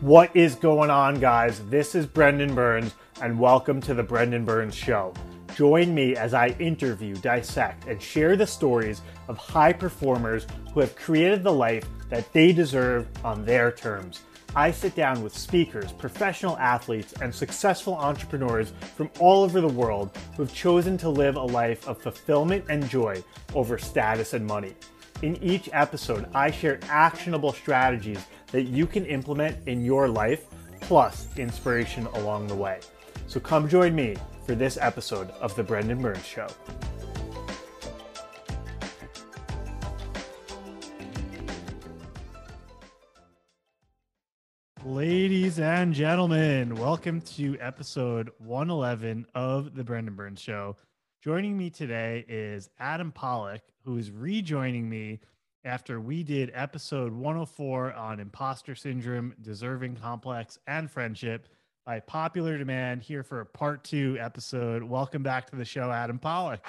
What is going on, guys? This is Brendan Burns, and welcome to the Brendan Burns Show. Join me as I interview, dissect, and share the stories of high performers who have created the life that they deserve on their terms. I sit down with speakers, professional athletes, and successful entrepreneurs from all over the world who have chosen to live a life of fulfillment and joy over status and money. In each episode, I share actionable strategies that you can implement in your life, plus inspiration along the way. So come join me for this episode of The Brendan Burns Show. Ladies and gentlemen, welcome to episode 111 of The Brendan Burns Show. Joining me today is Adam Pollock, who is rejoining me after we did episode 104 on imposter syndrome, deserving complex, and friendship. By popular demand, here for a part 2 episode. Welcome back to the show, Adam Pollock.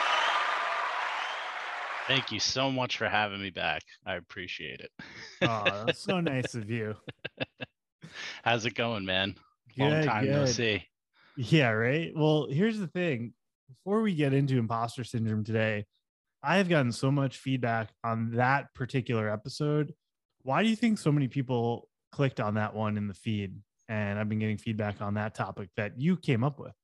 Thank you so much for having me back. I appreciate it. Oh, that's so nice of you. How's it going, man? Good, Long time no see. Yeah, right? Well, here's the thing. Before we get into imposter syndrome today, I have gotten so much feedback on that particular episode. Why do you think so many people clicked on that one in the feed? And I've been getting feedback on that topic that you came up with.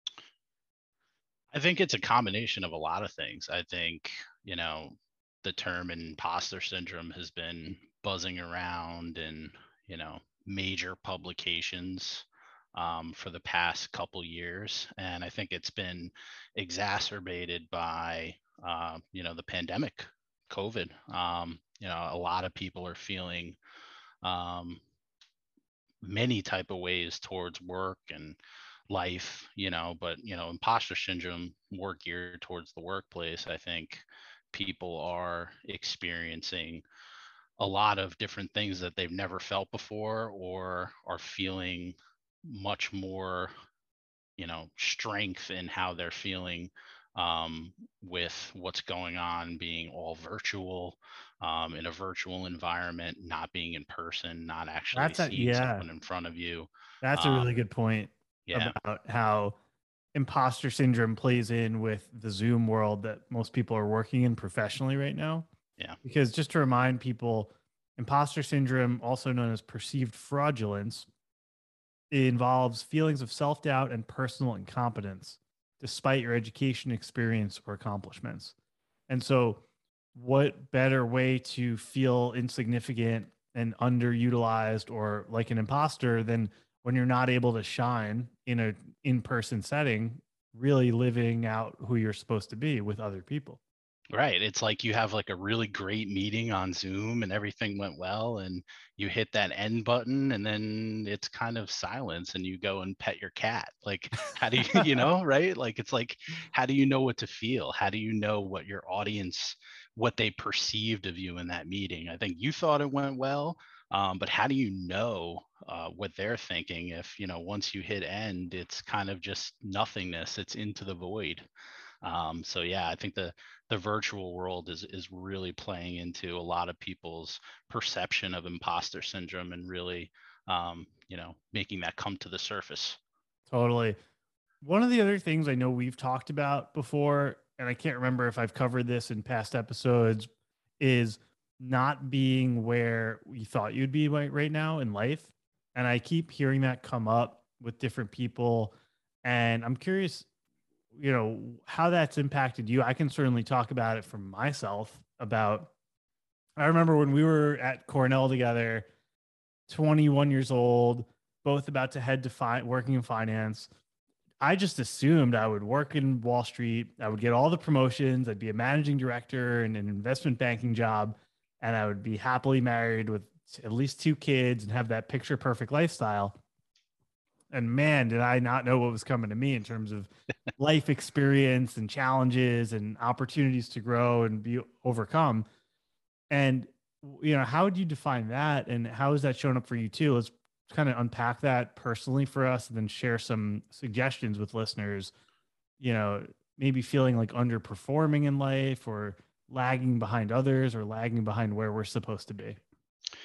I think it's a combination of a lot of things. I think, the term imposter syndrome has been buzzing around in, major publications for the past couple years. And I think it's been exacerbated by, the pandemic, COVID. A lot of people are feeling many type of ways towards work and life, but imposter syndrome more geared towards the workplace. I think people are experiencing a lot of different things that they've never felt before, or are feeling much more strength in how they're feeling with what's going on, being all virtual, in a virtual environment, not being in person, not actually seeing someone in front of you. That's a really good point about how imposter syndrome plays in with the Zoom world that most people are working in professionally right now. Yeah. Because just to remind people, imposter syndrome, also known as perceived fraudulence, it involves feelings of self-doubt and personal incompetence despite your education, experience, or accomplishments. And so what better way to feel insignificant and underutilized or like an imposter than when you're not able to shine in an in-person setting, really living out who you're supposed to be with other people. Right. It's like you have like a really great meeting on Zoom and everything went well, and you hit that end button and then it's kind of silence and you go and pet your cat. Like, how do you, right? Like, it's like, how do you know what to feel? How do you know what your audience, what they perceived of you in that meeting? I think you thought it went well, but how do you know what they're thinking if, once you hit end, it's kind of just nothingness, it's into the void. So yeah, I think the virtual world is really playing into a lot of people's perception of imposter syndrome and really, making that come to the surface. Totally. One of the other things I know we've talked about before, and I can't remember if I've covered this in past episodes, is not being where you thought you'd be right now in life. And I keep hearing that come up with different people. And I'm curious, how that's impacted you. I can certainly talk about it from myself about, I remember when we were at Cornell together, 21 years old, both about to head to working in finance. I just assumed I would work in Wall Street. I would get all the promotions. I'd be a managing director in an investment banking job, and I would be happily married with at least 2 kids and have that picture perfect lifestyle. And man, did I not know what was coming to me in terms of life experience and challenges and opportunities to grow and be overcome. And, how would you define that? And how has that shown up for you too? Let's kind of unpack that personally for us and then share some suggestions with listeners, maybe feeling like underperforming in life or lagging behind others or lagging behind where we're supposed to be.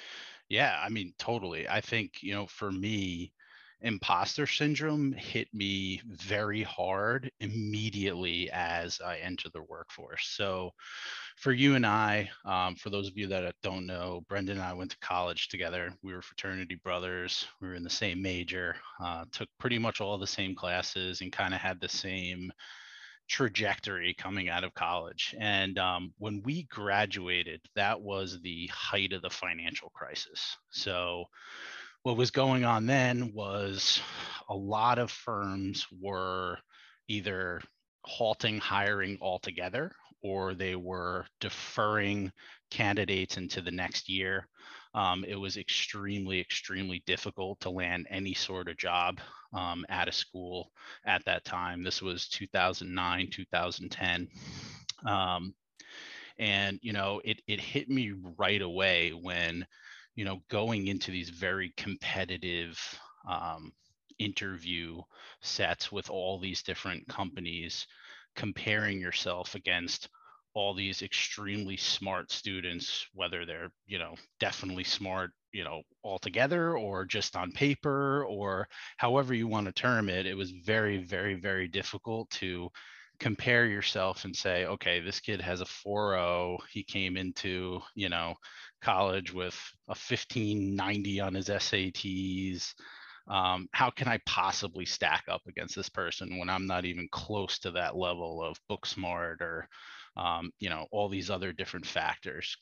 Yeah, I mean, totally. I think, for me, imposter syndrome hit me very hard immediately as I entered the workforce. So, for you and I, for those of you that don't know, Brendan and I went to college together. We were fraternity brothers. We were in the same major, took pretty much all the same classes, and kind of had the same trajectory coming out of college. And when we graduated, that was the height of the financial crisis. So, what was going on then was a lot of firms were either halting hiring altogether, or they were deferring candidates into the next year. It was extremely, extremely difficult to land any sort of job at a school at that time. This was 2009, 2010. Um, and it hit me right away when going into these very competitive um, interview sets with all these different companies, comparing yourself against all these extremely smart students, whether they're definitely smart altogether, or just on paper, or however you want to term it. It was very, very, very difficult to compare yourself and say, okay, this kid has a 4.0. He came into, college with a 1590 on his SATs. How can I possibly stack up against this person when I'm not even close to that level of book smart, or, all these other different factors.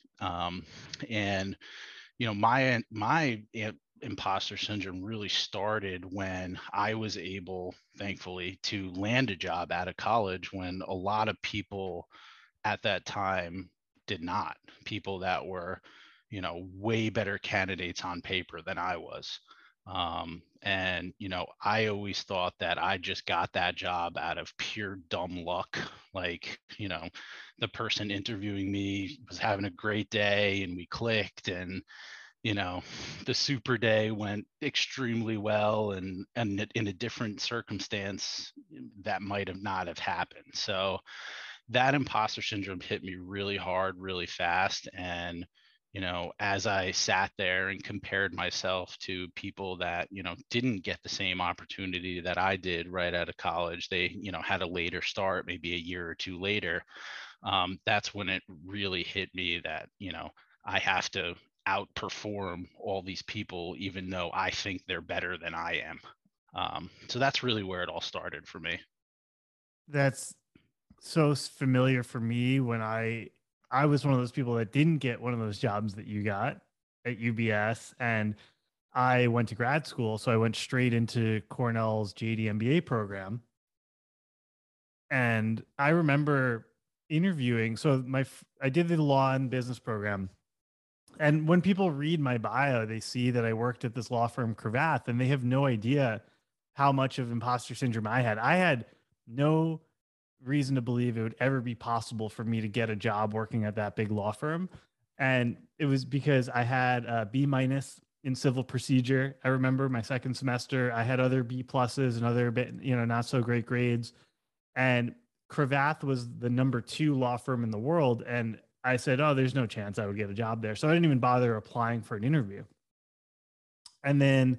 And my imposter syndrome really started when I was able, thankfully, to land a job out of college when a lot of people at that time did not. People that were, way better candidates on paper than I was. And I always thought that I just got that job out of pure dumb luck. Like, the person interviewing me was having a great day and we clicked, and you know the super day went extremely well, and in a different circumstance that might have not have happened. So that imposter syndrome hit me really hard, really fast. And as I sat there and compared myself to people that didn't get the same opportunity that I did right out of college, they had a later start, maybe a year or two later. That's when it really hit me that I have to outperform all these people, even though I think they're better than I am. So that's really where it all started for me. That's so familiar for me when I was one of those people that didn't get one of those jobs that you got at UBS, and I went to grad school, so I went straight into Cornell's JD MBA program. And I remember interviewing. So I did the law and business program. And when people read my bio, they see that I worked at this law firm, Cravath, and they have no idea how much of imposter syndrome I had. I had no reason to believe it would ever be possible for me to get a job working at that big law firm. And it was because I had a B minus in civil procedure. I remember my second semester, I had other B pluses and other not so great grades. And Cravath was the number 2 law firm in the world. And I said, oh, there's no chance I would get a job there. So I didn't even bother applying for an interview. And then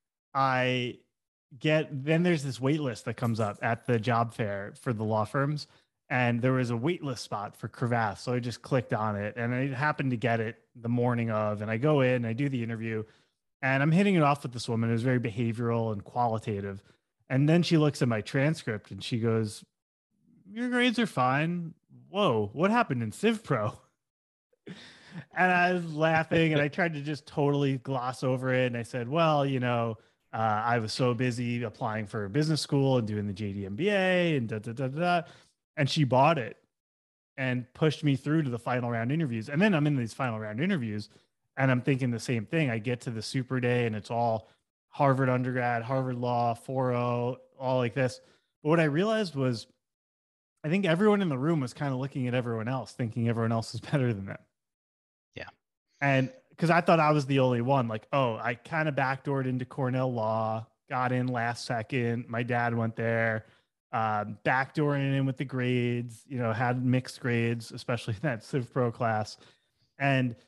then there's this wait list that comes up at the job fair for the law firms. And there was a wait list spot for Cravath. So I just clicked on it and I happened to get it the morning of. And I go in, I do the interview, and I'm hitting it off with this woman. It was very behavioral and qualitative. And then she looks at my transcript and she goes, your grades are fine. Whoa, what happened in Civ Pro? And I was laughing and I tried to just totally gloss over it. And I said, well, I was so busy applying for business school and doing the JD MBA and da da da da. And she bought it and pushed me through to the final round interviews. And then I'm in these final round interviews and I'm thinking the same thing. I get to the super day and it's all Harvard undergrad, Harvard law, 4.0, all like this. But what I realized was I think everyone in the room was kind of looking at everyone else, thinking everyone else is better than them. Yeah. And because I thought I was the only one, like, oh, I kind of backdoored into Cornell Law, got in last second. My dad went there, backdooring in with the grades, had mixed grades, especially in that Civ Pro class. And,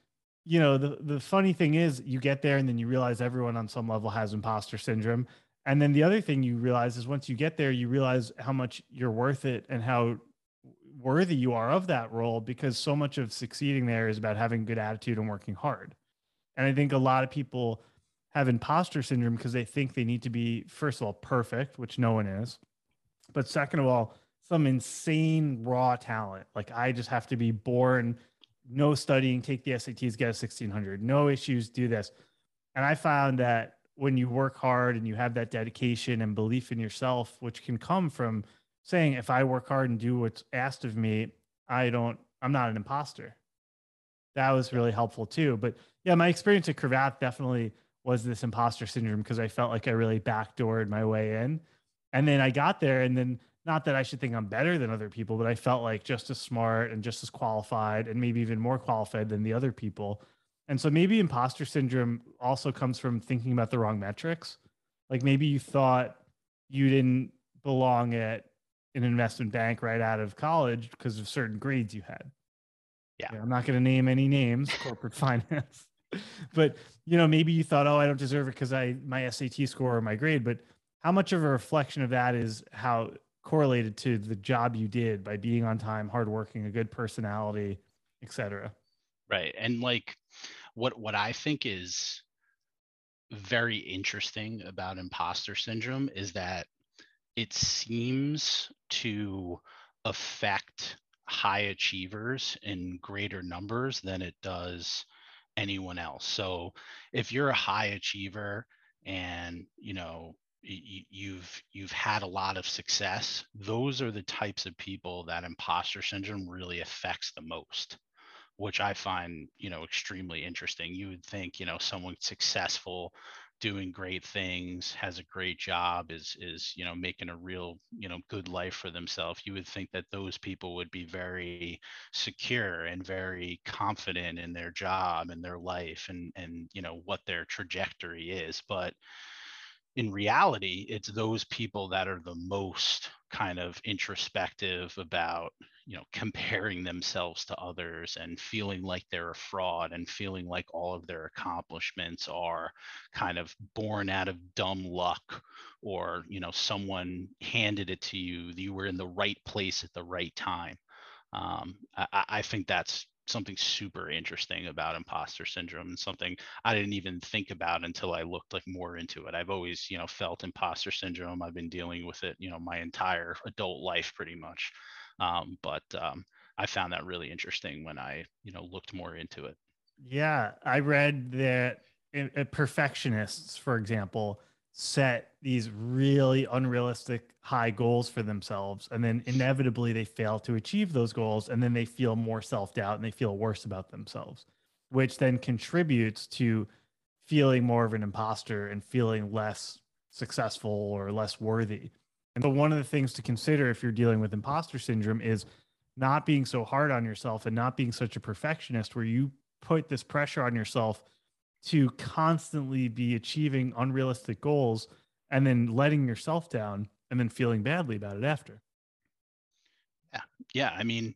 the funny thing is you get there and then you realize everyone on some level has imposter syndrome. And then the other thing you realize is once you get there, you realize how much you're worth it and how worthy you are of that role, because so much of succeeding there is about having good attitude and working hard. And I think a lot of people have imposter syndrome because they think they need to be, first of all, perfect, which no one is. But second of all, some insane raw talent. Like I just have to be born, no studying, take the SATs, get a 1600, no issues, do this. And I found that when you work hard and you have that dedication and belief in yourself, which can come from saying, if I work hard and do what's asked of me, I'm not an imposter. That was really helpful too. But yeah, my experience at Cravat definitely was this imposter syndrome because I felt like I really backdoored my way in. And then I got there, and then not that I should think I'm better than other people, but I felt like just as smart and just as qualified and maybe even more qualified than the other people. And so maybe imposter syndrome also comes from thinking about the wrong metrics. Like maybe you thought you didn't belong at an investment bank right out of college because of certain grades you had. Yeah. I'm not going to name any names, corporate finance. But maybe you thought, oh, I don't deserve it because my SAT score or my grade. But how much of a reflection of that is how correlated to the job you did by being on time, hardworking, a good personality, etc. Right. And like what I think is very interesting about imposter syndrome is that it seems to affect high achievers in greater numbers than it does anyone else. So if you're a high achiever and you've had a lot of success, those are the types of people that imposter syndrome really affects the most, which I find, extremely interesting. You would think, someone successful, doing great things, has a great job, is, making a real, good life for themselves. You would think that those people would be very secure and very confident in their job and their life and, what their trajectory is. But in reality, it's those people that are the most kind of introspective about, comparing themselves to others and feeling like they're a fraud and feeling like all of their accomplishments are kind of born out of dumb luck, or, someone handed it to you. You were in the right place at the right time. I think that's something super interesting about imposter syndrome, and something I didn't even think about until I looked like more into it. I've always, felt imposter syndrome. I've been dealing with it, my entire adult life pretty much. But I found that really interesting when I, looked more into it. Yeah, I read that perfectionists, for example, set these really unrealistic high goals for themselves, and then inevitably they fail to achieve those goals, and then they feel more self-doubt and they feel worse about themselves, which then contributes to feeling more of an imposter and feeling less successful or less worthy. And so one of the things to consider if you're dealing with imposter syndrome is not being so hard on yourself and not being such a perfectionist where you put this pressure on yourself to constantly be achieving unrealistic goals and then letting yourself down and then feeling badly about it after. Yeah. Yeah. I mean,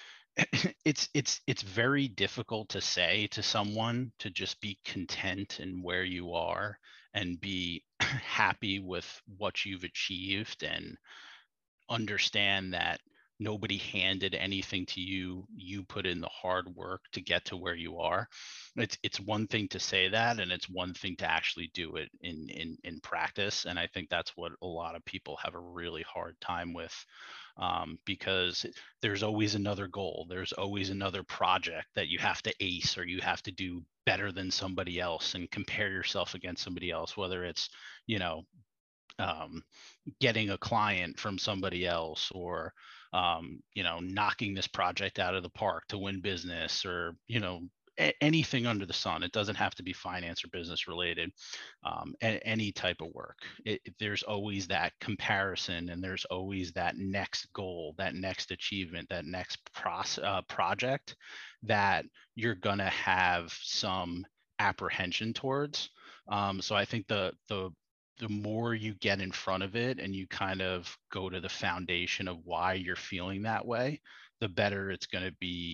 it's very difficult to say to someone to just be content in where you are and be happy with what you've achieved, and understand that nobody handed anything to you. You put in the hard work to get to where you are. It's one thing to say that, and it's one thing to actually do it in practice. And I think that's what a lot of people have a really hard time with, because there's always another goal. There's always another project that you have to ace, or you have to do better than somebody else and compare yourself against somebody else, whether it's, you know, um, getting a client from somebody else, or knocking this project out of the park to win business, or anything under the sun. It doesn't have to be finance or business related. Any type of work, there's always that comparison, and there's always that next goal, that next achievement, that next project that you're gonna have some apprehension towards. So I think the more you get in front of it and you kind of go to the foundation of why you're feeling that way, the better it's going to be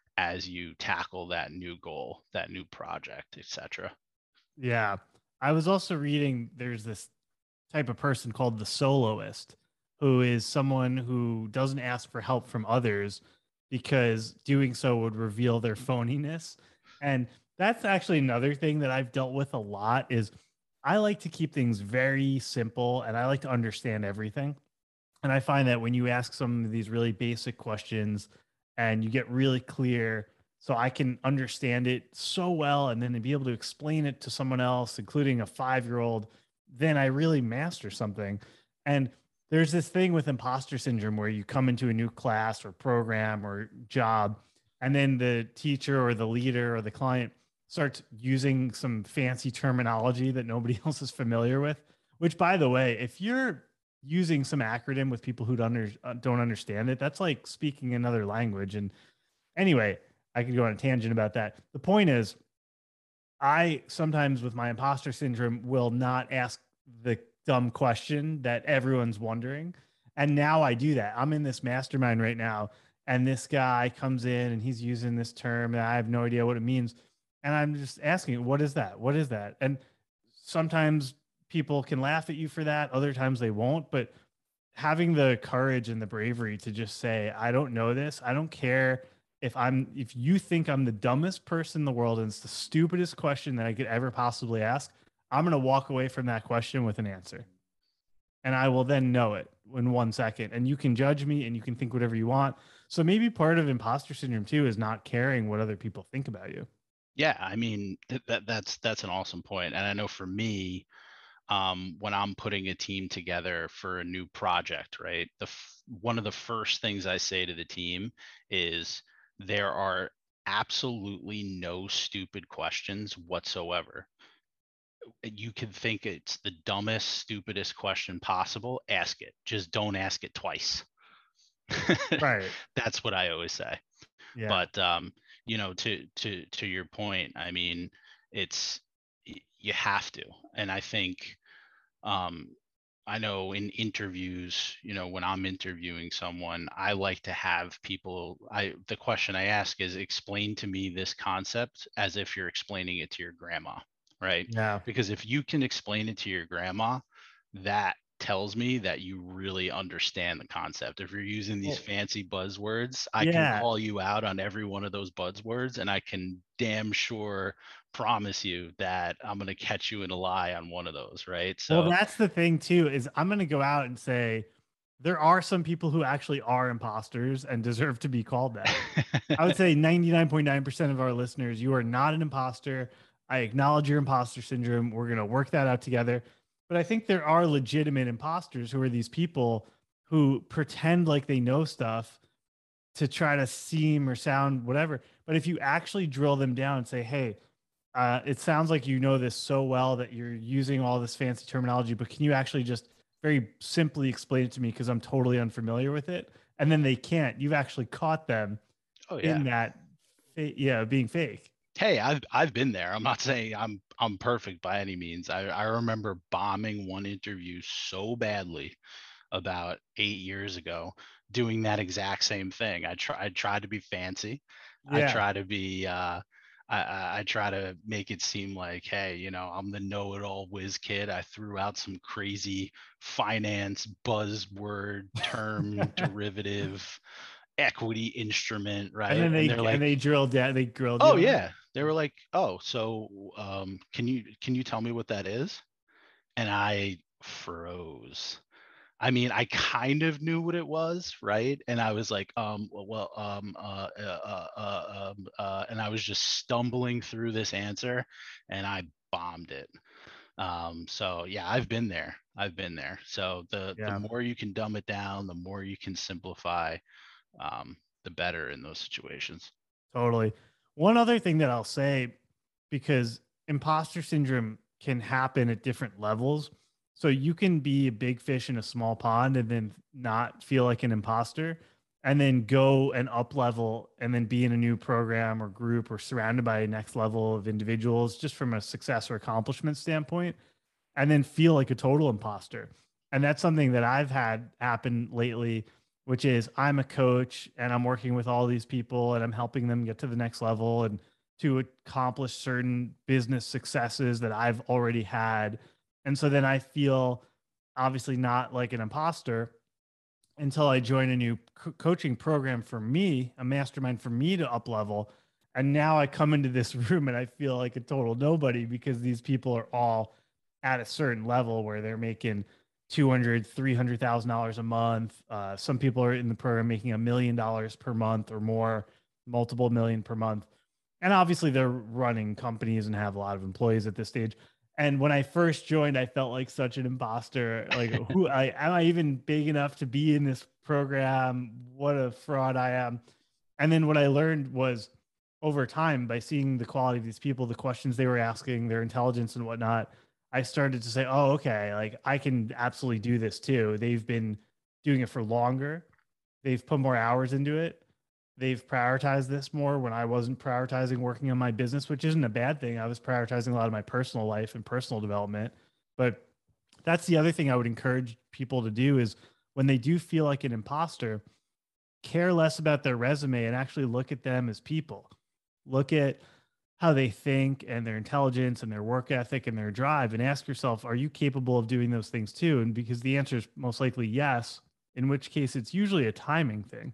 as you tackle that new goal, that new project, etc. Yeah. I was also reading there's this type of person called the soloist, who is someone who doesn't ask for help from others because doing so would reveal their phoniness. And that's actually another thing that I've dealt with a lot is I like to keep things very simple and I like to understand everything. And I find that when you ask some of these really basic questions and you get really clear, so I can understand it so well and then to be able to explain it to someone else, including a 5-year-old, then I really master something. And there's this thing with imposter syndrome where you come into a new class or program or job, and then the teacher or the leader or the client starts using some fancy terminology that nobody else is familiar with. Which, by the way, if you're using some acronym with people who don't understand it, that's like speaking another language. And anyway, I could go on a tangent about that. The point is, I sometimes with my imposter syndrome will not ask the dumb question that everyone's wondering. And now I do that. I'm in this mastermind right now, and this guy comes in and he's using this term, and I have no idea what it means. And I'm just asking, what is that? What is that? And sometimes people can laugh at you for that, other times they won't. But having the courage and the bravery to just say, I don't know this. I don't care if you think I'm the dumbest person in the world and it's the stupidest question that I could ever possibly ask, I'm going to walk away from that question with an answer. And I will then know it in 1 second. And you can judge me and you can think whatever you want. So maybe part of imposter syndrome too is not caring what other people think about you. Yeah, I mean that's an awesome point. And I know for me, when I'm putting a team together for a new project, right? One of the first things I say to the team is there are absolutely no stupid questions whatsoever. You can think it's the dumbest, stupidest question possible. Ask it. Just don't ask it twice. Right. That's what I always say. Yeah. But to your point, I mean, it's you have to, and I think um, I know in interviews, when I'm interviewing someone, I like to have people. The question I ask is, explain to me this concept as if you're explaining it to your grandma, right? Yeah. Because if you can explain it to your grandma, that tells me that you really understand the concept. If you're using these Well, fancy buzzwords, I can yeah. call you out on every one of those buzzwords, and I can damn sure promise you that I'm going to catch you in a lie on one of those, right? Well, So that's the thing too, is I'm going to go out and say there are some people who actually are imposters and deserve to be called that. I would say 99.9% of our listeners, you are not an imposter. I acknowledge your imposter syndrome. We're going to work that out together. But I think there are legitimate imposters who are these people who pretend like they know stuff to try to seem or sound whatever. But if you actually drill them down and say, hey, it sounds like you know this so well that you're using all this fancy terminology, but can you actually just very simply explain it to me because I'm totally unfamiliar with it? And then they can't. You've actually caught them oh yeah. in that, yeah, being fake. Hey, I've been there. I'm not saying I'm perfect by any means. I remember bombing one interview so badly about 8 years ago, doing that exact same thing. I tried to be fancy. I Yeah. try to be I try to make it seem like, hey, I'm the know-it-all whiz kid. I threw out some crazy finance buzzword term derivative equity instrument, And right? then And they're like, they drilled down, they grilled you oh on it. yeah. They were like, oh, so can you tell me what that is? And I froze. I mean, I kind of knew what it was, right? And I was like, and I was just stumbling through this answer, and I bombed it. So yeah, I've been there. I've been there. So the Yeah, more you can dumb it down, the more you can simplify, the better in those situations. totally. One other thing that I'll say, because imposter syndrome can happen at different levels. So you can be a big fish in a small pond and then not feel like an imposter, and then go and up level and then be in a new program or group or surrounded by a next level of individuals just from a success or accomplishment standpoint, and then feel like a total imposter. And that's something that I've had happen lately which is I'm a coach and I'm working with all these people and I'm helping them get to the next level and to accomplish certain business successes that I've already had. And so then I feel obviously not like an imposter until I join a new coaching program for me, a mastermind for me to up level. And now I come into this room and I feel like a total nobody because these people are all at a certain level where they're making 200, $300,000 a month. Some people are in the program making $1 million per month or more, multiple million per month. And obviously they're running companies and have a lot of employees at this stage. And when I first joined, I felt like such an imposter. Like, who I am I even big enough to be in this program? What a fraud I am. And then what I learned was over time by seeing the quality of these people, the questions they were asking, their intelligence and whatnot, I started to say, oh, okay, like I can absolutely do this too. They've been doing it for longer. They've put more hours into it. They've prioritized this more when I wasn't prioritizing working on my business, which isn't a bad thing. I was prioritizing a lot of my personal life and personal development. But that's the other thing I would encourage people to do is when they do feel like an imposter, care less about their resume and actually look at them as people. Look at how they think and their intelligence and their work ethic and their drive and ask yourself, are you capable of doing those things too? And because the answer is most likely yes, in which case it's usually a timing thing.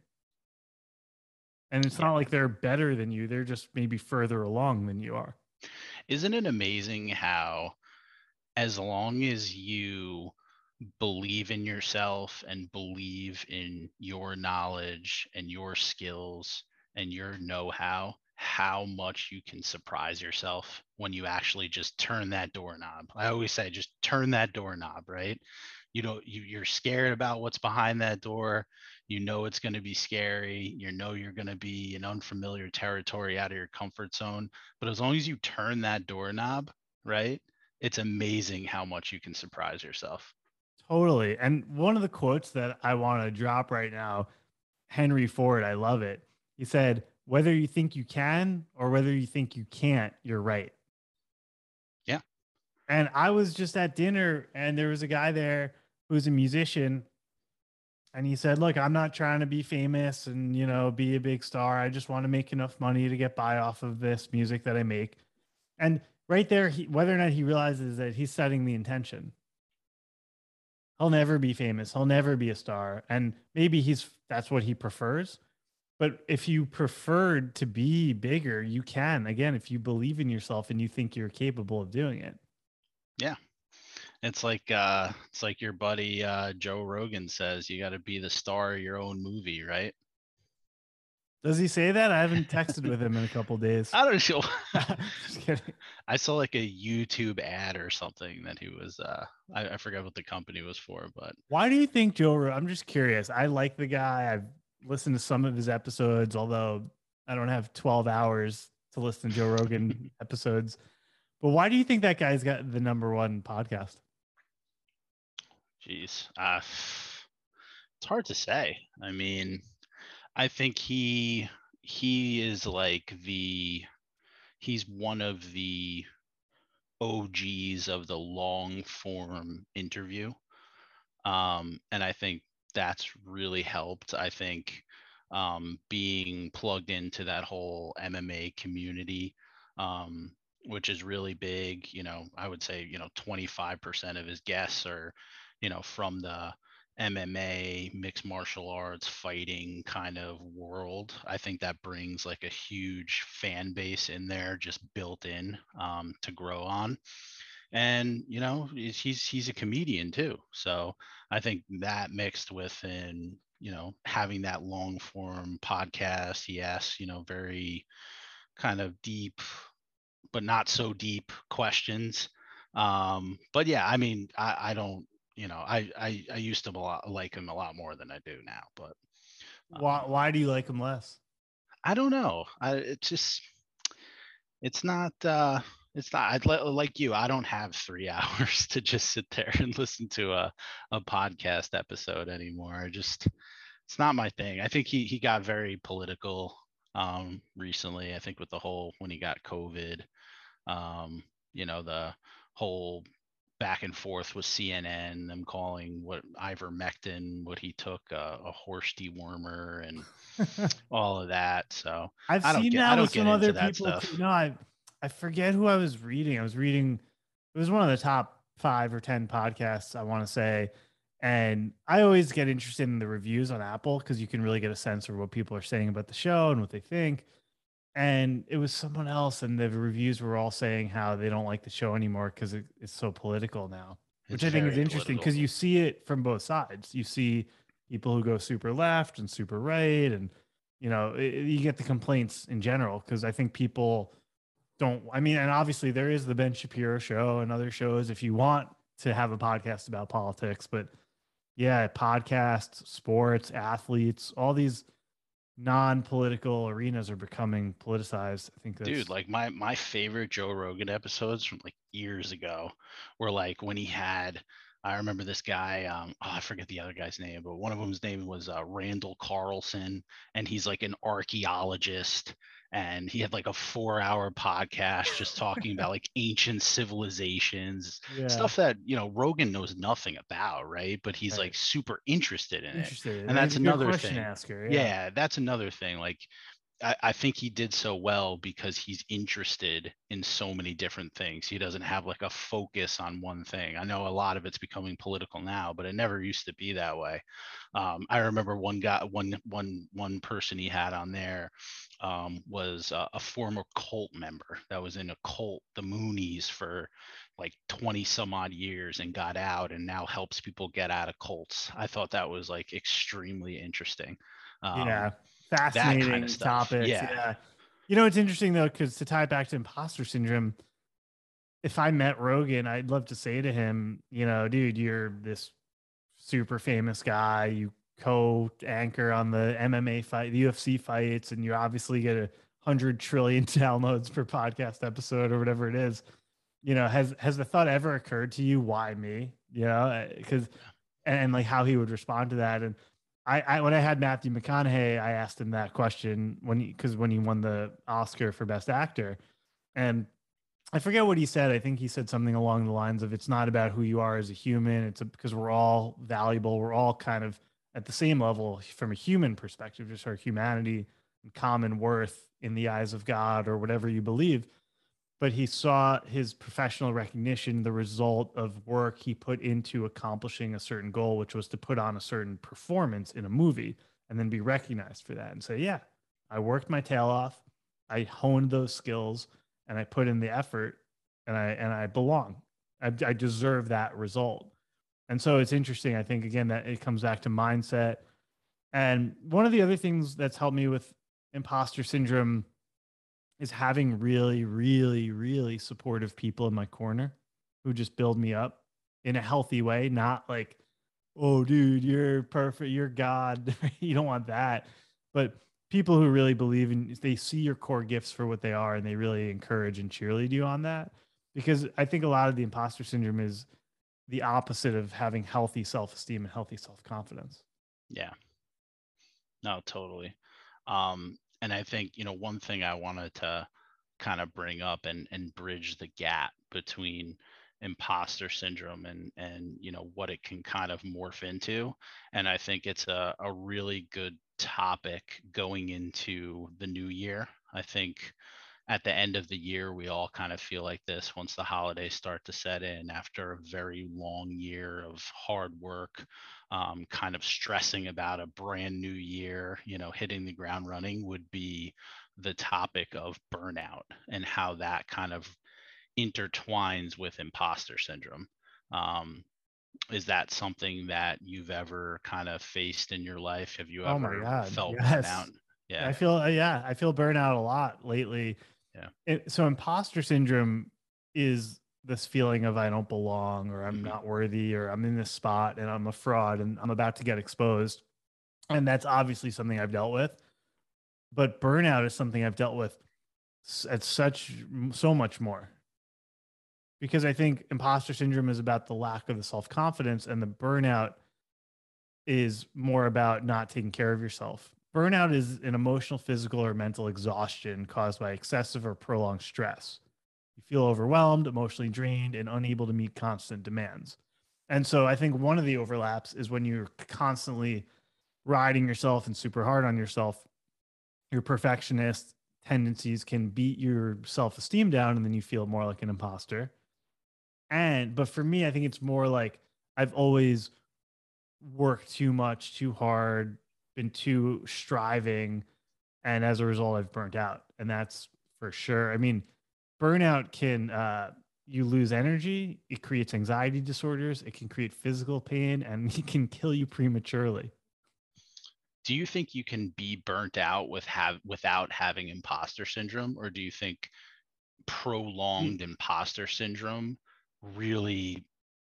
And it's Yeah. not like they're better than you. They're just maybe further along than you are. Isn't it amazing how, as long as you believe in yourself and believe in your knowledge and your skills and your know-how, how much you can surprise yourself when you actually just turn that doorknob. I always say just turn that doorknob, right? You're scared about what's behind that door. You know it's going to be scary. You know you're going to be in unfamiliar territory, out of your comfort zone. But as long as you turn that doorknob, right, it's amazing how much you can surprise yourself. Totally. And one of the quotes that I want to drop right now, Henry Ford, I love it. He said, whether you think you can or whether you think you can't, you're right. Yeah. And I was just at dinner and there was a guy there who's a musician and he said, look, I'm not trying to be famous and, be a big star. I just want to make enough money to get by off of this music that I make. And right there, whether or not he realizes that he's setting the intention, he'll never be famous. He'll never be a star. And maybe that's what he prefers. But if you preferred to be bigger, you can. Again, if you believe in yourself and you think you're capable of doing it. Yeah. It's like your buddy Joe Rogan says, you got to be the star of your own movie, right? Does he say that? I haven't texted with him in a couple days. I don't know. Just kidding. I saw like a YouTube ad or something that he was I forgot what the company was for, but Why do you think I'm just curious. I like the guy. I've listened to some of his episodes, although I don't have 12 hours to listen to Joe Rogan episodes. But why do you think that guy's got the #1 podcast? geez. It's hard to say. I mean, I think he is like he's one of the OGs of the long form interview. And I think that's really helped. I think being plugged into that whole MMA community, which is really big. I would say 25% of his guests are from the MMA, mixed martial arts, fighting kind of world. I think that brings like a huge fan base in there, just built in to grow on. And he's a comedian too, so I think that mixed with in having that long form podcast, he asks very kind of deep but not so deep questions. But yeah, I mean, I don't, I used to like him a lot more than I do now, but Why do you like him less? I don't know. It's just it's not like you. I don't have 3 hours to just sit there and listen to a podcast episode anymore. It's not my thing. I think he got very political recently. I think with the whole when he got COVID, the whole back and forth with CNN, them calling what ivermectin, what he took, a horse dewormer, and all of that. So I've I don't seen get I that with don't get some other into that people too. stuff. No, I forget who I was reading. I was reading, it was one of the top 5 or 10 podcasts, I want to say. And I always get interested in the reviews on Apple because you can really get a sense of what people are saying about the show and what they think. And it was someone else, and the reviews were all saying how they don't like the show anymore because it's so political now, which It's I think is very interesting political. because you see it from both sides. You see people who go super left and super right, and you get the complaints in general because I think people don't. I mean, and obviously there is the Ben Shapiro show and other shows if you want to have a podcast about politics, but yeah, podcasts, sports, athletes, all these non-political arenas are becoming politicized. I think Dude, that's like my favorite Joe Rogan episodes from like years ago were like when he had, I remember this guy, I forget the other guy's name, but one of them's name was Randall Carlson, and he's like an archaeologist, and he had like a 4-hour podcast just talking about like ancient civilizations, yeah, stuff that Rogan knows nothing about, right? But he's right. like super interested in it, Interested. and And he's that's a good another question thing. asker. Yeah. Yeah, that's another thing. Like I think he did so well because he's interested in so many different things. He doesn't have like a focus on one thing. I know a lot of it's becoming political now, but it never used to be that way. I remember one guy, one person he had on there was a former cult member that was in a cult, the Moonies, for like 20 some odd years and got out and now helps people get out of cults. I thought that was like extremely interesting. Yeah. That kind of Fascinating stuff. topics. Yeah. Yeah. It's interesting though, because to tie it back to imposter syndrome, if I met Rogan, I'd love to say to him, dude, you're this super famous guy. You co-anchor on the MMA fight, the UFC fights, and you obviously get 100 trillion downloads per podcast episode or whatever it is. Has the thought ever occurred to you, why me? Because and like how he would respond to that. And I when I had Matthew McConaughey, I asked him that question when he won the Oscar for Best Actor, and I forget what he said. I think he said something along the lines of it's not about who you are as a human. Because we're all valuable. We're all kind of at the same level from a human perspective, just our humanity and common worth in the eyes of God or whatever you believe. But he saw his professional recognition, the result of work he put into accomplishing a certain goal, which was to put on a certain performance in a movie and then be recognized for that and say, yeah, I worked my tail off. I honed those skills and I put in the effort and I belong. I deserve that result. And so it's interesting. I think again that it comes back to mindset. And one of the other things that's helped me with imposter syndrome is having really, really, really supportive people in my corner who just build me up in a healthy way, not like, oh, dude, you're perfect, you're God. You don't want that. But people who really believe in, they see your core gifts for what they are and they really encourage and cheerlead you on that. Because I think a lot of the imposter syndrome is the opposite of having healthy self esteem and healthy self confidence. Yeah. No, totally. And I think, one thing I wanted to kind of bring up and bridge the gap between imposter syndrome and what it can kind of morph into. And I think it's a really good topic going into the new year. I think at the end of the year, we all kind of feel like this once the holidays start to set in after a very long year of hard work, kind of stressing about a brand new year, hitting the ground running would be the topic of burnout and how that kind of intertwines with imposter syndrome. Um, is that something that you've ever kind of faced in your life? Have you Oh my ever God. felt burnout? Yes. Yeah. I feel burnout a lot lately. Yeah. So imposter syndrome is this feeling of I don't belong or I'm Hmm. not worthy or I'm in this spot and I'm a fraud and I'm about to get exposed. And that's obviously something I've dealt with. But burnout is something I've dealt with at so much more because I think imposter syndrome is about the lack of the self confidence and the burnout is more about not taking care of yourself. Burnout is an emotional, physical, or mental exhaustion caused by excessive or prolonged stress. You feel overwhelmed, emotionally drained, and unable to meet constant demands. And so I think one of the overlaps is when you're constantly riding yourself and super hard on yourself, your perfectionist tendencies can beat your self-esteem down and then you feel more like an imposter. But for me, I think it's more like I've always worked too much, too hard, been too striving, and as a result I've burnt out. And that's for sure. I mean, burnout can you lose energy, it creates anxiety disorders, it can create physical pain, and it can kill you prematurely. Do you think you can be burnt out without having imposter syndrome, or do you think prolonged imposter syndrome really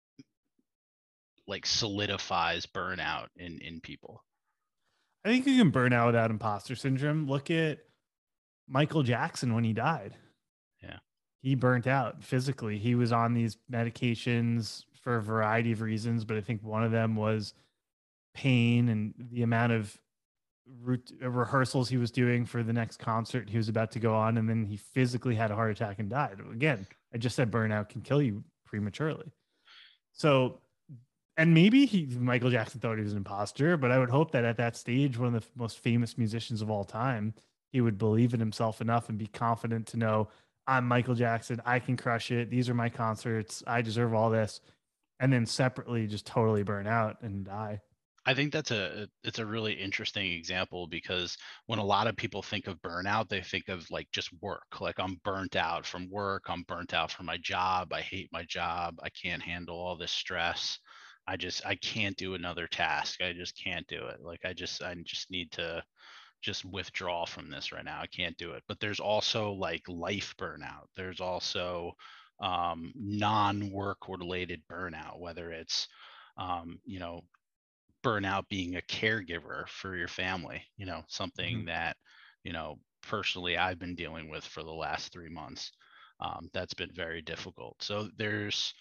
like solidifies burnout in people? I think you can burn out without imposter syndrome. Look at Michael Jackson when he died. Yeah. He burnt out physically. He was on these medications for a variety of reasons, but I think one of them was pain and the amount of rehearsals he was doing for the next concert he was about to go on. And then he physically had a heart attack and died. Again, I just said burnout can kill you prematurely. So, and maybe Michael Jackson thought he was an imposter, but I would hope that at that stage, one of the most famous musicians of all time, he would believe in himself enough and be confident to know, I'm Michael Jackson. I can crush it. These are my concerts. I deserve all this. And then separately just totally burn out and die. I think it's a really interesting example, because when a lot of people think of burnout, they think of like just work. Like, I'm burnt out from work, I'm burnt out from my job, I hate my job, I can't handle all this stress. I can't do another task. I just can't do it. Like, I just need to just withdraw from this right now. I can't do it. But there's also like life burnout. There's also non-work related burnout, whether it's you know, burnout being a caregiver for your family, you know, Mm-hmm. something that, you know, personally I've been dealing with for the last 3 months. That's been very difficult. So there's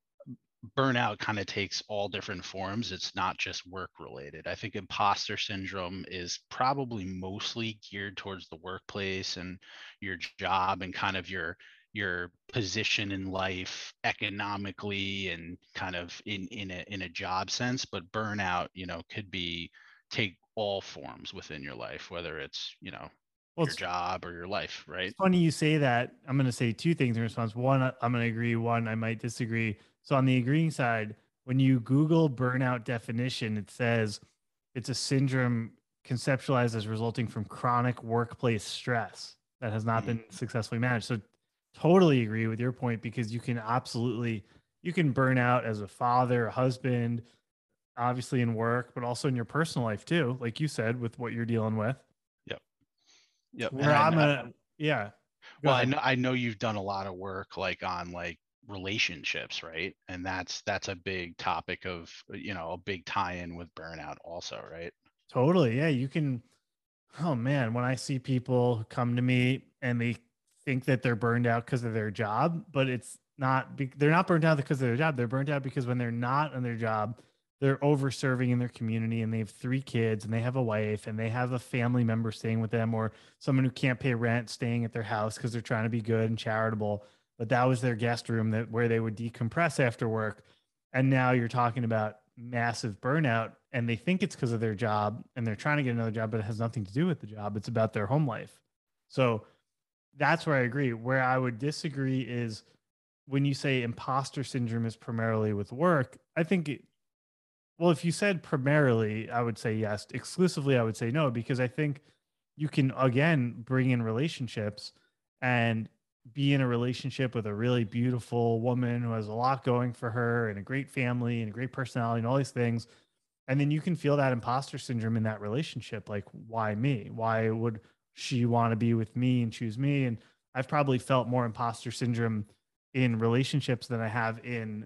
burnout kind of takes all different forms. It's not just work related. I think imposter syndrome is probably mostly geared towards the workplace and your job and kind of your position in life economically and kind of in a job sense. But burnout, you know, could be take all forms within your life, whether it's, you know, Well, your job or your life, right? it's funny you say that. I'm going to say two things in response. One, I'm going to agree. One, I might disagree. So on the agreeing side, when you Google burnout definition, it says it's a syndrome conceptualized as resulting from chronic workplace stress that has not Mhm. been successfully managed. So totally agree with your point because you can absolutely you can burn out as a father, a husband, obviously in work, but also in your personal life too, like you said, with what you're dealing with. Yep. Yep. And Where I'm a yeah, go well, ahead. I know you've done a lot of work like on like relationships, right? And that's a big topic of, you know, a big tie-in with burnout also, right? Totally. Yeah. You can. Oh, man. When I see people who come to me and they think that they're burned out because of their job, but it's not, they're not burned out because of their job. They're burned out because when they're not on their job, they're over serving in their community and they have 3 kids and they have a wife and they have a family member staying with them or someone who can't pay rent staying at their house because they're trying to be good and charitable. But that was their guest room that where they would decompress after work. And now you're talking about massive burnout and they think it's because of their job and they're trying to get another job, but it has nothing to do with the job. It's about their home life. So that's where I agree. Where I would disagree is when you say imposter syndrome is primarily with work. I think, well, if you said primarily, I would say yes. Exclusively, I would say no, because I think you can, again, bring in relationships and be in a relationship with a really beautiful woman who has a lot going for her and a great family and a great personality and all these things. And then you can feel that imposter syndrome in that relationship. Like, why me? Why would she want to be with me and choose me? And I've probably felt more imposter syndrome in relationships than I have in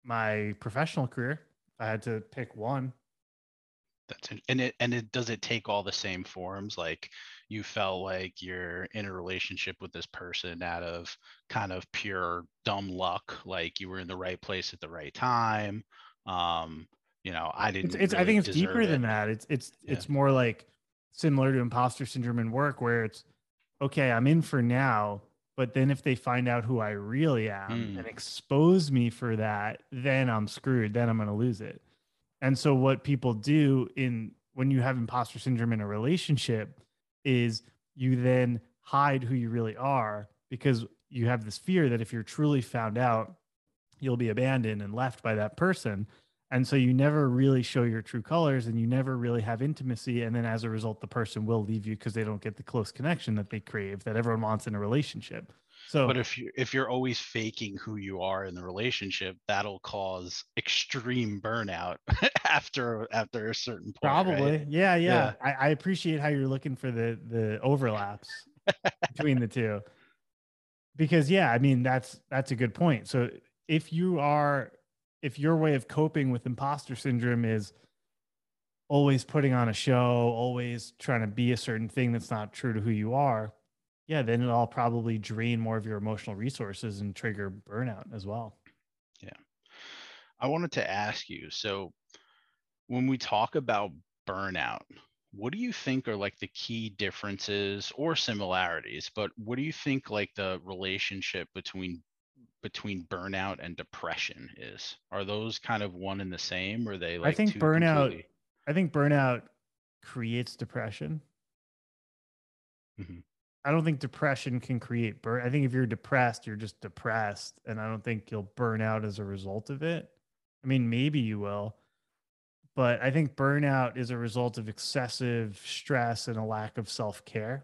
my professional career. If I had to pick one. And it does it take all the same forms? Like, you felt like you're in a relationship with this person out of kind of pure dumb luck, like you were in the right place at the right time. You know, I didn't I really think it's deserve deeper it. than that. Yeah. It's more like similar to imposter syndrome in work where it's okay, I'm in for now, But then if they find out who I really am and Mm. expose me for that, then I'm screwed. Then I'm going to lose it. And so what people do in when you have imposter syndrome in a relationship is you then hide who you really are because you have this fear that if you're truly found out, you'll be abandoned and left by that person. And so you never really show your true colors and you never really have intimacy. And then as a result, the person will leave you because they don't get the close connection that they crave, that everyone wants in a relationship. So But if you're always faking who you are in the relationship, that'll cause extreme burnout after a certain point, right? probably, yeah, Yeah. yeah. I appreciate how you're looking for the overlaps between the two. Because yeah, I mean that's a good point. So if you are if your way of coping with imposter syndrome is always putting on a show, always trying to be a certain thing that's not true to who you are, yeah, then it'll probably drain more of your emotional resources and trigger burnout as well. Yeah. I wanted to ask you, so when we talk about burnout, what do you think are like the key differences or similarities, but what do you think like the relationship between burnout and depression is? Are those kind of one and the same, or are they I like think two burnout completely? I think burnout creates depression. Mhm. I don't think depression can create burn. I think if you're depressed, you're just depressed, and I don't think you'll burn out as a result of it. I mean, maybe you will, but I think burnout is a result of excessive stress and a lack of self care.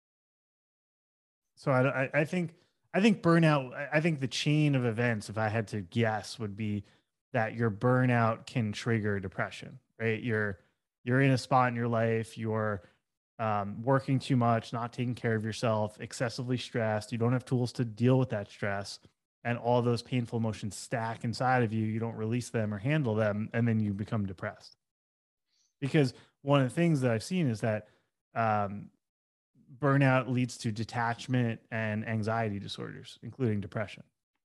So I think burnout. I think the chain of events, if I had to guess, would be that your burnout can trigger depression. Right? You're in a spot in your life. You're working too much, not taking care of yourself, excessively stressed. You don't have tools to deal with that stress, and all those painful emotions stack inside of you. You don't release them or handle them, and then you become depressed. Because one of the things that I've seen is that um, burnout leads to detachment and anxiety disorders, including depression.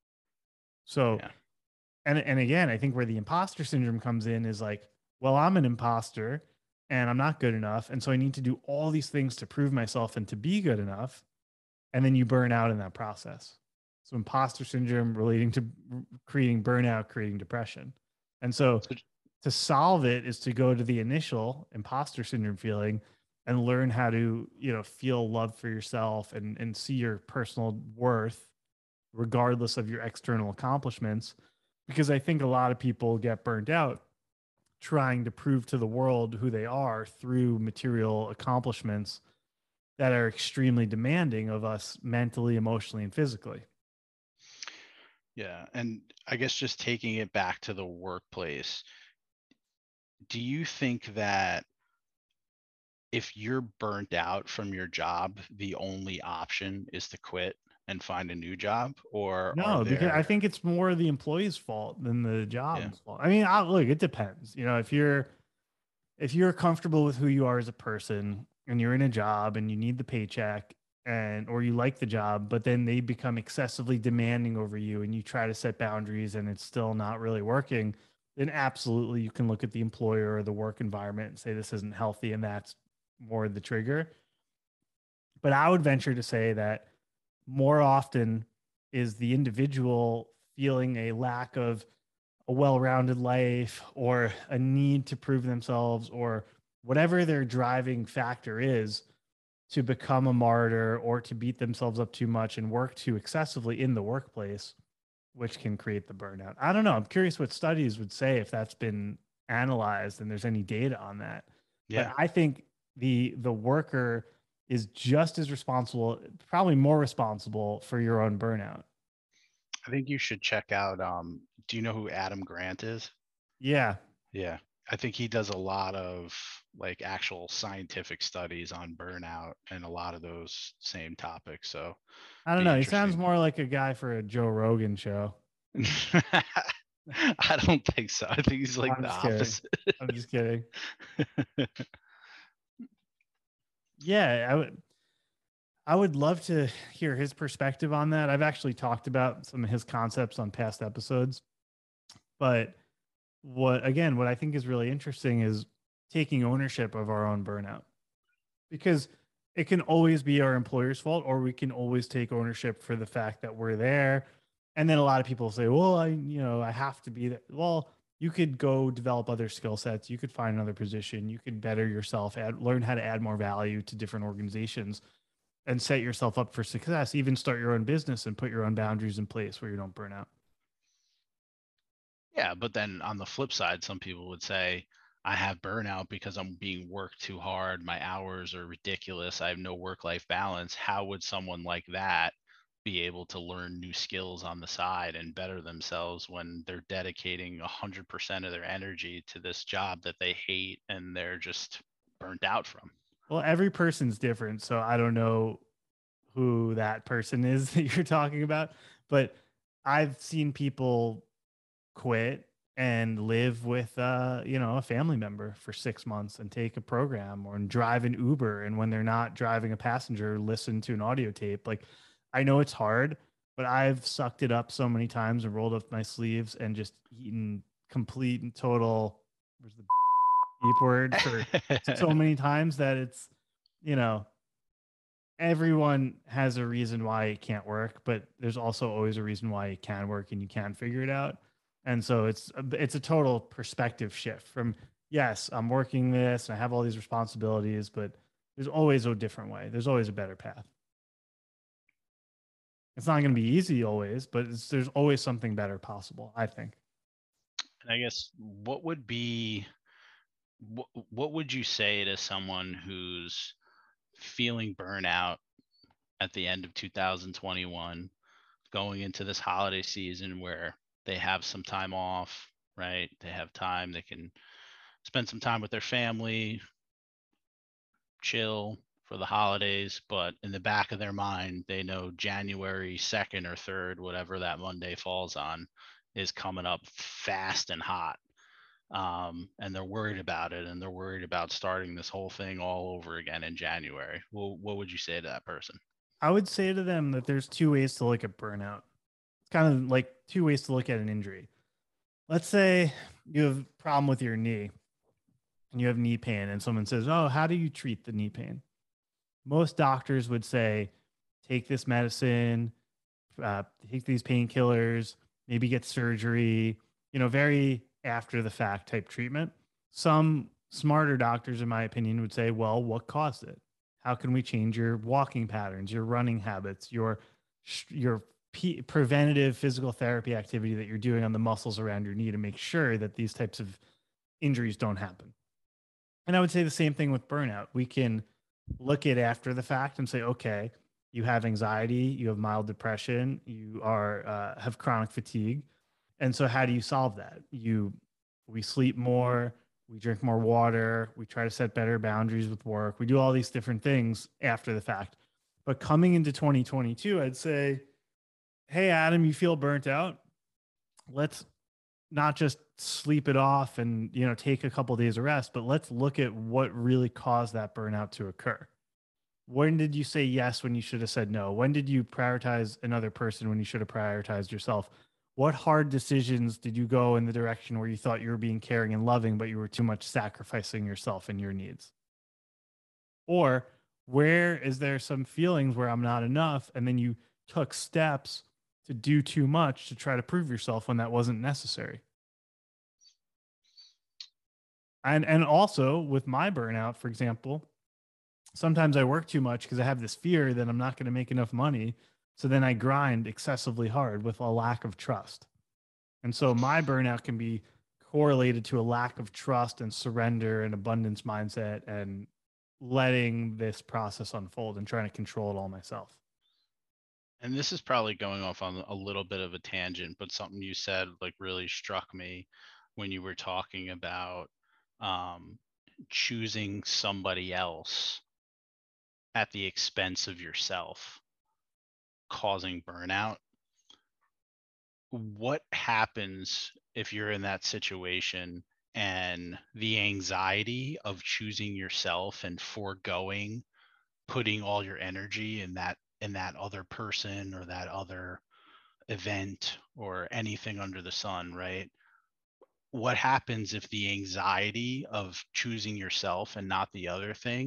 So, Yeah. and again, I think where the imposter syndrome comes in is like, well, I'm an imposter and I'm not good enough. And so I need to do all these things to prove myself and to be good enough. And then you burn out in that process. So imposter syndrome relating to creating burnout, creating depression. And so So to solve it is to go to the initial imposter syndrome feeling and learn how to, feel love for yourself and see your personal worth regardless of your external accomplishments. Because I think a lot of people get burnt out trying to prove to the world who they are through material accomplishments that are extremely demanding of us mentally, emotionally, and physically. yeah, and I guess just taking it back to the workplace, do you think that if you're burnt out from your job, the only option is to quit and find a new job, or are No, because I there? think it's more the employee's fault than the Yeah. job's fault. I mean, look, it depends. If you're comfortable with who you are as a person and you're in a job and you need the paycheck and or you like the job, but then they become excessively demanding over you and you try to set boundaries and it's still not really working, then absolutely you can look at the employer or the work environment and say this isn't healthy and that's more the trigger. But I would venture to say that more often is the individual feeling a lack of a well-rounded life or a need to prove themselves or whatever their driving factor is to become a martyr or to beat themselves up too much and work too excessively in the workplace, which can create the burnout. I don't know. I'm curious what studies would say if that's been analyzed and there's any data on that. But Yeah. I think the worker is just as responsible, probably more responsible for your own burnout. I think you should check out, do you know who Adam Grant is? Yeah. Yeah. I think he does a lot of like actual scientific studies on burnout and a lot of those same topics. So I don't be know. He sounds interesting. more like a guy for a Joe Rogan show. I don't think so. I think he's like I'm the just kidding. opposite. I'm just kidding. Yeah, I would love to hear his perspective on that. I've actually talked about some of his concepts on past episodes, but what I think is really interesting is taking ownership of our own burnout. Because it can always be our employer's fault, or we can always take ownership for the fact that we're there. And then a lot of people say, well, I have to be there. Well, you could go develop other skill sets. You could find another position. You could better yourself, learn how to add more value to different organizations and set yourself up for success. Even start your own business and put your own boundaries in place where you don't burn out. Yeah, but then on the flip side, some people would say, I have burnout because I'm being worked too hard. My hours are ridiculous. I have no work-life balance. How would someone like that be able to learn new skills on the side and better themselves when they're dedicating 100% of their energy to this job that they hate and they're just burnt out from? Well, every person's different. So I don't know who that person is that you're talking about, but I've seen people quit and live with a family member for 6 months and take a program or and drive an Uber, and when they're not driving a passenger, listen to an audio tape. Like, I know it's hard, but I've sucked it up so many times and rolled up my sleeves and just eaten complete and total, where's the deep word, for so many times that it's, you know everyone has a reason why it can't work, but there's also always a reason why it can work and you can figure it out. And so it's a total perspective shift from, yes, I'm working this and I have all these responsibilities, but there's always a different way. There's always a better path. It's not going to be easy always, but there's always something better possible, I think. And I guess what would you say to someone who's feeling burnout at the end of 2021, going into this holiday season where they have some time off, right? They have time, they can spend some time with their family, chill for the holidays, but in the back of their mind, they know January 2nd or 3rd, whatever that Monday falls on, is coming up fast and hot. And they're worried about it, and they're worried about starting this whole thing all over again in January. Well, what would you say to that person? I would say to them that there's two ways to look at burnout. It's kind of like two ways to look at an injury. Let's say you have a problem with your knee and you have knee pain, and someone says, oh, how do you treat the knee pain? Most doctors would say, take this medicine, take these painkillers, maybe get surgery, very after the fact type treatment. Some smarter doctors, in my opinion, would say, well, what caused it? How can we change your walking patterns, your running habits, your preventative physical therapy activity that you're doing on the muscles around your knee to make sure that these types of injuries don't happen? And I would say the same thing with burnout. We can look at after the fact and say, okay, you have anxiety, you have mild depression, you are have chronic fatigue, and so how do you solve that? We sleep more, we drink more water, we try to set better boundaries with work, we do all these different things after the fact. But coming into 2022, I'd say, hey, Adam, you feel burnt out? Let's not just sleep it off and take a couple of days of rest, but let's look at what really caused that burnout to occur. When did you say yes when you should have said no? When did you prioritize another person when you should have prioritized yourself? What hard decisions did you go in the direction where you thought you were being caring and loving, but you were too much sacrificing yourself and your needs? Or where is there some feelings where I'm not enough, and then you took steps to do too much to try to prove yourself when that wasn't necessary? And also with my burnout, for example, sometimes I work too much because I have this fear that I'm not going to make enough money. So then I grind excessively hard with a lack of trust. And so my burnout can be correlated to a lack of trust and surrender and abundance mindset and letting this process unfold and trying to control it all myself. And this is probably going off on a little bit of a tangent, but something you said like really struck me when you were talking about um, choosing somebody else at the expense of yourself, causing burnout. What happens if you're in that situation and the anxiety of choosing yourself and foregoing putting all your energy in that other person or that other event or anything under the sun, right? What happens if the anxiety of choosing yourself and not the other thing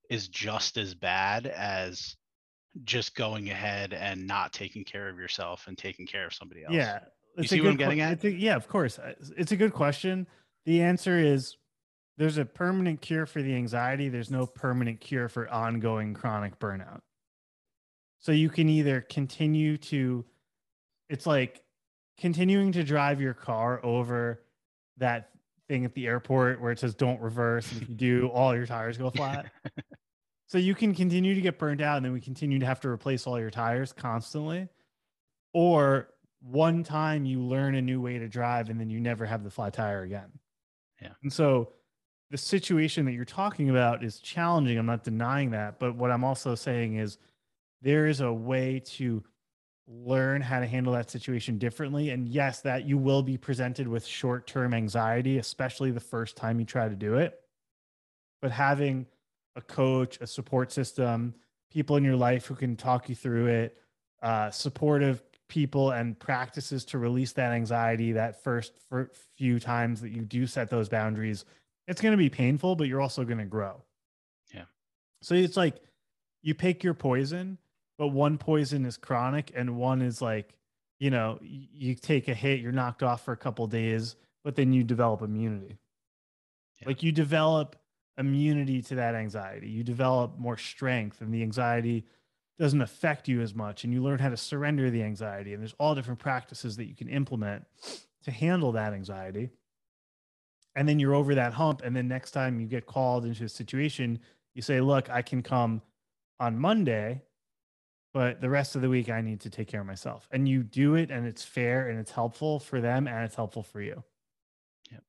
is just as bad as just going ahead and not taking care of yourself and taking care of somebody else. Yeah, You it's a see what I'm good. getting at? Yeah, of course. It's a good question. The answer is there's a permanent cure for the anxiety. There's no permanent cure for ongoing chronic burnout. So you can either continue to, it's like continuing to drive your car over that thing at the airport where it says don't reverse. And if you do, all your tires go flat. So you can continue to get burned out and then we continue to have to replace all your tires constantly. Or one time you learn a new way to drive and then you never have the flat tire again. Yeah. And so the situation that you're talking about is challenging. I'm not denying that. But what I'm also saying is there is a way to learn how to handle that situation differently. And yes, that you will be presented with short term anxiety, especially the first time you try to do it. But having a coach, a support system, people in your life who can talk you through it, supportive people and practices to release that anxiety that first few times that you do set those boundaries, it's going to be painful, but you're also going to grow. Yeah. So it's like you pick your poison, but one poison is chronic and one is like, you take a hit, you're knocked off for a couple of days, but then you develop immunity. Yeah. Like you develop immunity to that anxiety. You develop more strength and the anxiety doesn't affect you as much and you learn how to surrender the anxiety and there's all different practices that you can implement to handle that anxiety. And then you're over that hump and then next time you get called into a situation, you say, "Look, I can come on Monday, but the rest of the week I need to take care of myself." And you do it and it's fair and it's helpful for them and it's helpful for you. Yep.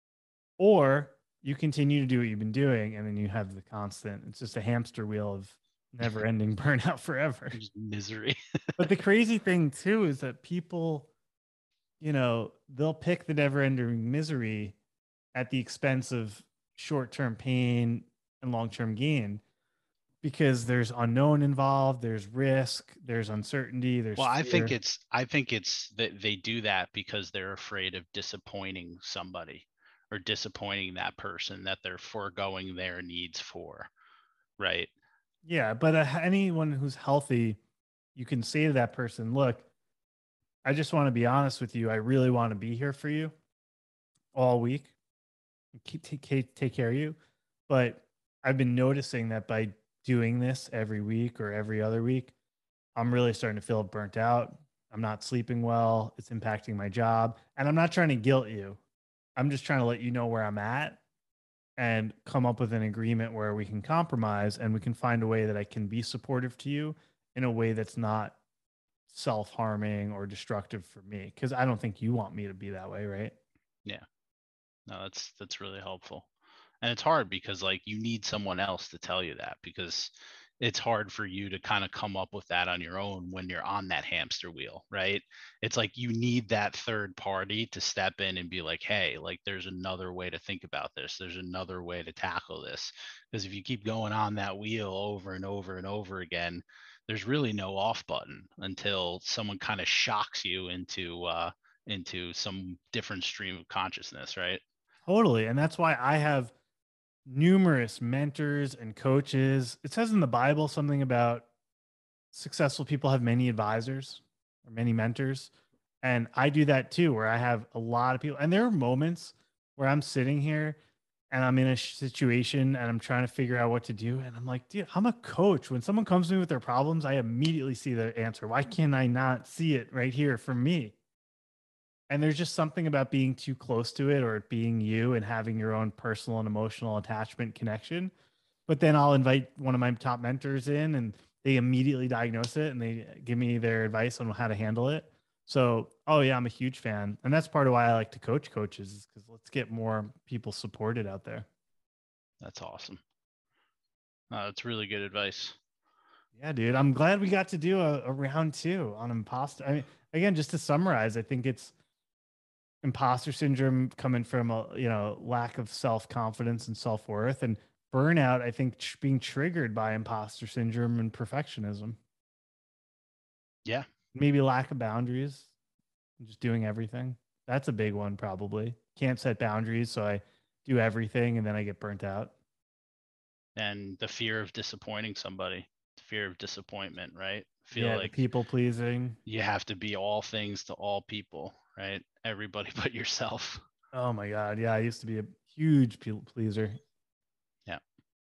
Or you continue to do what you've been doing and then you have the constant, it's just a hamster wheel of never ending burnout forever. Just misery. But the crazy thing too is that people, they'll pick the never ending misery at the expense of short term pain and long term gain because there's unknown involved, there's risk, there's uncertainty, there's Well, fear. I think it's that they do that because they're afraid of disappointing somebody or disappointing that person that they're foregoing their needs for, right? Yeah, but anyone who's healthy, you can say to that person, "Look, I just want to be honest with you. I really want to be here for you all week. Take care of you. But I've been noticing that by doing this every week or every other week, I'm really starting to feel burnt out. I'm not sleeping well. It's impacting my job. And I'm not trying to guilt you. I'm just trying to let you know where I'm at and come up with an agreement where we can compromise and we can find a way that I can be supportive to you in a way that's not self-harming or destructive for me because I don't think you want me to be that way, right?" Yeah. No, that's really helpful. And it's hard because like you need someone else to tell you that because it's hard for you to kind of come up with that on your own when you're on that hamster wheel, right? It's like you need that third party to step in and be like, "Hey, like there's another way to think about this. There's another way to tackle this." Because if you keep going on that wheel over and over and over again, there's really no off button until someone kind of shocks you into some different stream of consciousness, right? Totally. And that's why I have numerous mentors and coaches. It says in the Bible something about successful people have many advisors or many mentors. And I do that too, where I have a lot of people. And there are moments where I'm sitting here and I'm in a situation and I'm trying to figure out what to do. And I'm like, dude, I'm a coach. When someone comes to me with their problems, I immediately see the answer. Why can't I not see it right here for me? And there's just something about being too close to it or it being you and having your own personal and emotional attachment connection. But then I'll invite one of my top mentors in and they immediately diagnose it and they give me their advice on how to handle it. So, oh yeah, I'm a huge fan. And that's part of why I like to coach coaches is because let's get more people supported out there. That's awesome. That's really good advice. Yeah, dude. I'm glad we got to do a round two on imposter. I mean, again, just to summarize, I think it's imposter syndrome coming from a lack of self-confidence and self-worth and burnout, I think being triggered by imposter syndrome and perfectionism, Yeah. maybe lack of boundaries, just doing everything. That's a big one. Probably can't set boundaries, so I do everything and then I get burnt out. and the fear of disappointing somebody, the fear of disappointment, right? Feel Yeah, like the people pleasing. you have to be all things to all people, right? Everybody but yourself. Oh my God. Yeah, I used to be a huge people pleaser. Yeah.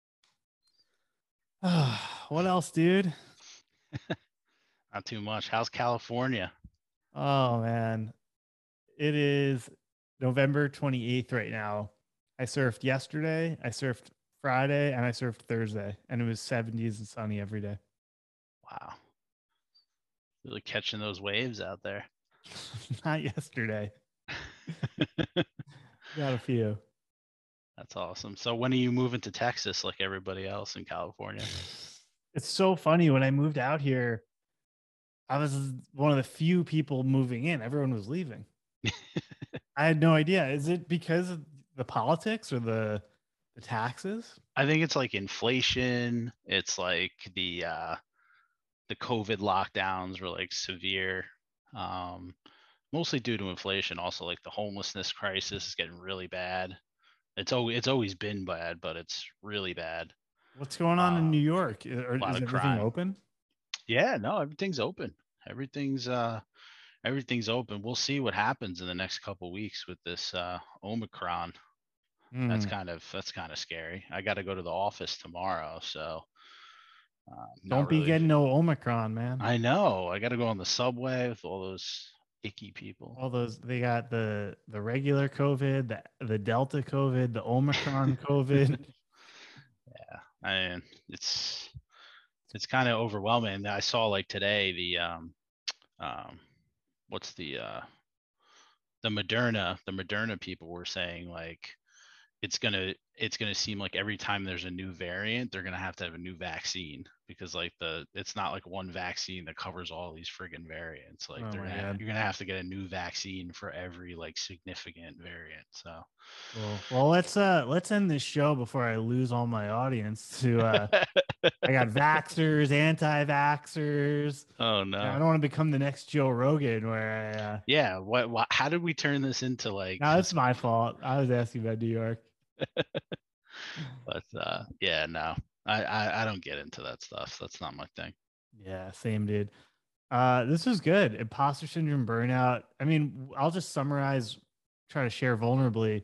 What else, dude? Not too much. How's California? Oh man. It is November 28th right now. I surfed yesterday, I surfed Friday, and I surfed Thursday, and it was 70s and sunny every day. Wow. Really catching those waves out there. Not yesterday. Got a few. That's awesome. So when are you moving to Texas like everybody else in California? It's so funny. When I moved out here, I was one of the few people moving in. Everyone was leaving. I had no idea. Is it because of the politics or the taxes? I think it's like inflation. It's like the COVID lockdowns were like severe. Mostly due to inflation. Also, like the homelessness crisis is getting really bad. It's always been bad, but it's really bad. What's going on in New York? A lot Is of everything crime. open? Yeah, no, everything's open. Everything's open. We'll see what happens in the next couple weeks with this Omicron. That's kind of scary. I got to go to the office tomorrow, so Don't be getting no Omicron, man. I know. I got to go on the subway with all those icky people. All those, they got the regular COVID, the Delta COVID, the Omicron COVID. Yeah, I mean, it's kind of overwhelming. I saw like today the what's the Moderna people were saying like it's gonna seem like every time there's a new variant, they're gonna have to have a new vaccine because like it's not like one vaccine that covers all these friggin' variants. Like you're gonna have to get a new vaccine for every like significant variant. So well, let's end this show before I lose all my audience to I got vaxxers, anti-vaxxers. Oh no! I don't want to become the next Joe Rogan where yeah. What? How did we turn this into like? No, it's my fault. I was asking about New York. But yeah, no, I don't get into that stuff. That's not my thing. Yeah, same, dude. This was good. Imposter syndrome, burnout. I mean, I'll just summarize, try to share vulnerably.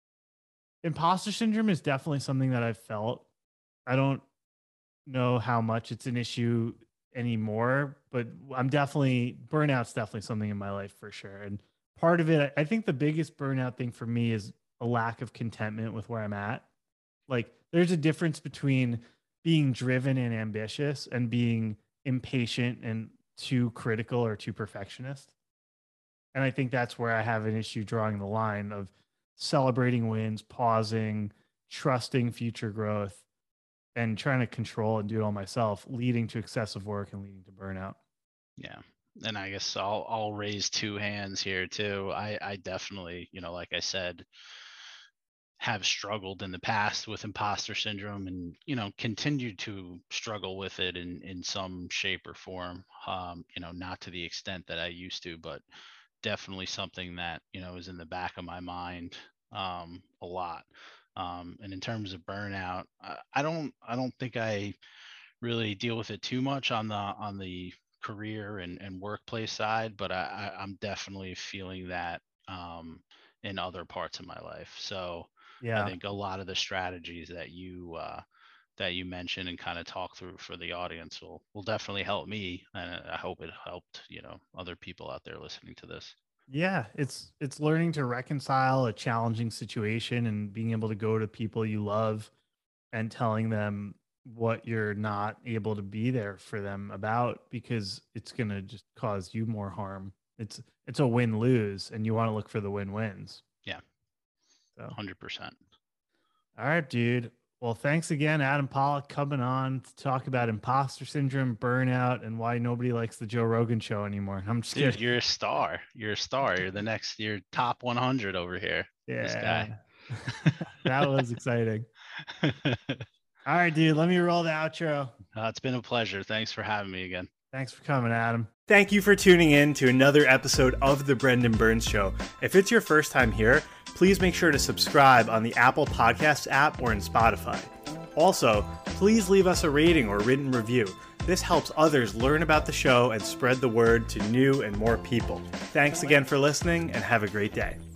Imposter syndrome is definitely something that I've felt. I don't know how much it's an issue anymore, but burnout's definitely something in my life for sure. And part of it, I think the biggest burnout thing for me is a lack of contentment with where I'm at. Like there's a difference between being driven and ambitious and being impatient and too critical or too perfectionist. And I think that's where I have an issue drawing the line of celebrating wins, pausing, trusting future growth, and trying to control and do it all myself, leading to excessive work and leading to burnout. Yeah. And I guess I'll raise two hands here too. I definitely, like I said, have struggled in the past with imposter syndrome and, continue to struggle with it in some shape or form. Not to the extent that I used to, but definitely something that, is in the back of my mind a lot. And in terms of burnout, I don't think I really deal with it too much on the career and workplace side, but I'm definitely feeling that in other parts of my life. So yeah, I think a lot of the strategies that you mentioned and kind of talk through for the audience will definitely help me, and I hope it helped other people out there listening to this. Yeah, it's learning to reconcile a challenging situation and being able to go to people you love and telling them what you're not able to be there for them about, because it's going to just cause you more harm. It's a win-lose, and you want to look for the win-wins. Yeah. So 100%. All right, dude. Well, thanks again, Adam Pollock, coming on to talk about imposter syndrome, burnout, and why nobody likes the Joe Rogan show anymore. I'm just kidding. You're a star. You're a star. You're top 100 over here. Yeah. This guy. That was exciting. All right, dude. Let me roll the outro. It's been a pleasure. Thanks for having me again. Thanks for coming, Adam. Thank you for tuning in to another episode of The Brendan Burns Show. If it's your first time here, please make sure to subscribe on the Apple Podcasts app or in Spotify. Also, please leave us a rating or written review. This helps others learn about the show and spread the word to new and more people. Thanks again for listening, and have a great day.